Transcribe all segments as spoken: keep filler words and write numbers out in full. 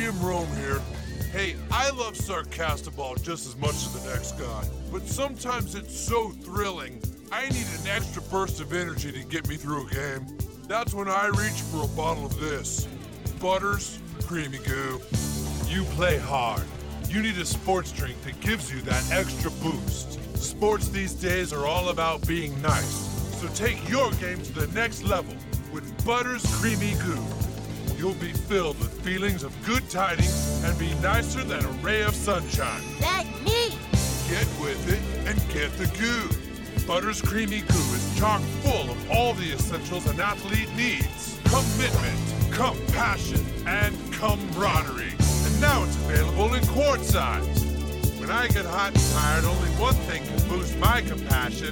Jim Rome here. Hey, I love Sarcastiball just as much as the next guy, but sometimes it's so thrilling, I need an extra burst of energy to get me through a game. That's when I reach for a bottle of this. Butters Creamy Goo. You play hard. You need a sports drink that gives you that extra boost. Sports these days are all about being nice, so take your game to the next level with Butters Creamy Goo. You'll be filled with feelings of good tidings and be nicer than a ray of sunshine. That's neat! Get with it and get the goo. Butters Creamy Goo is chock full of all the essentials an athlete needs. Commitment, compassion, and camaraderie. And now it's available in quart size. When I get hot and tired, only one thing can boost my compassion.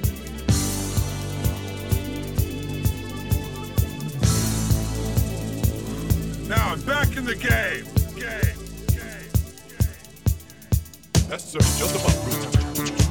Now I'm back in the game. Game, game, game, game. That's sir, just about